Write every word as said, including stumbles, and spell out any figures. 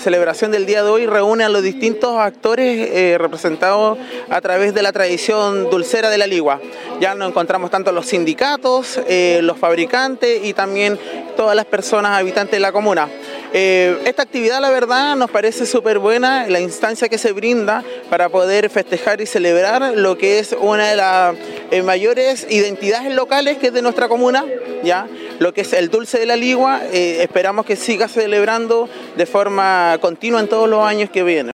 celebración del día de hoy reúne a los distintos actores eh, representados a través de la tradición dulcera de la Ligua. Ya nos encontramos tanto los sindicatos, eh, los fabricantes y también todas las personas habitantes de la comuna. Eh, esta actividad, la verdad, nos parece súper buena, la instancia que se brinda para poder festejar y celebrar lo que es una de las eh, mayores identidades locales que es de nuestra comuna, ya lo que es el dulce de la Ligua. Eh, esperamos que siga celebrando de forma continua en todos los años que vienen.